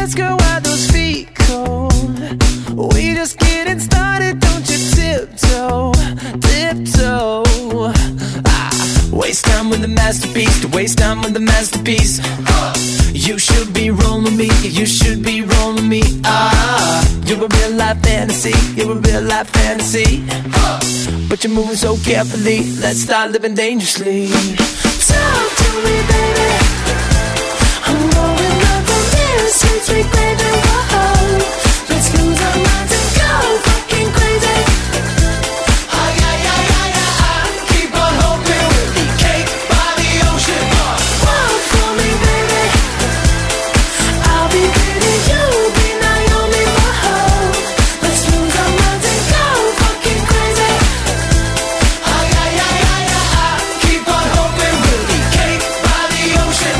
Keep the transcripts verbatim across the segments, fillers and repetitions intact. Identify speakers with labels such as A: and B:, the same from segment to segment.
A: dress, girl, why those feet cold? We just getting started, don't you tiptoe, tiptoe. Ah, waste time with the masterpiece, to waste time with the masterpiece. uh, You should be rolling me, you should be rolling me. Ah, you're a real life fantasy, you're a real life fantasy. uh, But you're moving so carefully, let's start living dangerously. Talk to me, baby, I'm going up on this sweet, sweet baby. Whoa, let's lose our minds and go fucking crazy.
B: Ay, ay, ay, ay, ay, ay. Keep on hoping we'll be cake by the ocean.
A: Walk for me, baby, I'll be pretty, you'll be Naomi. Whoa, let's lose our minds and go fucking crazy.
B: Ay, ay, ay, ay, ay, ay. Keep on hoping we'll be cake by the ocean.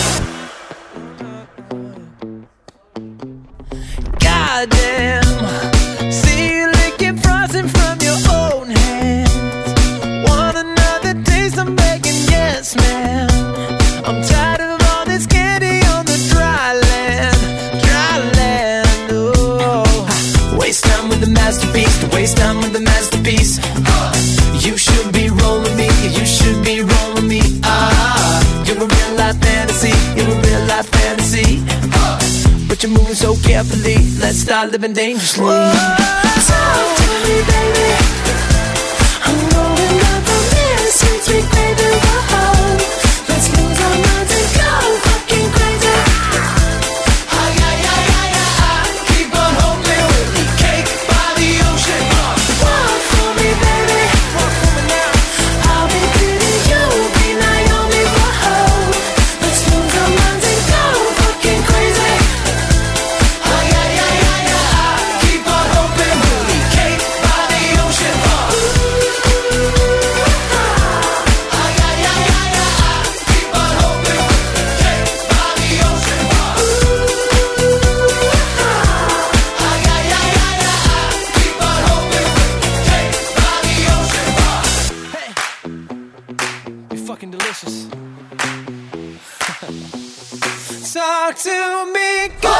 A: Goddamn, see you licking frosting from your own hands. Want another taste? I'm begging, yes, ma'am. I'm tired of all this candy on the dry land, dry land. Oh, waste time with the masterpiece, to waste time with the masterpiece. Uh, you should be rolling me, you should be rolling me. Ah, you're a real life fantasy, you're a real life fantasy. Uh, but you're moving so carefully, let's start living dangerously. Talk to me, baby, I'm going up on this sweet, sweet baby. Whoa, let's lose our minds and go fucking crazy.
B: Ay, ay, ay, ay, ay, ay. Keep on hoping we'll be cake by the ocean.
A: Walk for me, baby, I'll be pretty, you'll be Naomi. Whoa, let's lose our minds and go fucking crazy.
B: Ay, ay, ay, ay, ay, ay. Keep on hoping we'll be cake by the ocean. Ay, ay, ay, ay, ay, ay. Keep on hoping we'll be cake by the ocean. Ay, ay, ay, ay, ay, ay. Keep on hoping we'll be cake by the ocean.
A: Hey, you're fucking delicious. Talk to me, girl.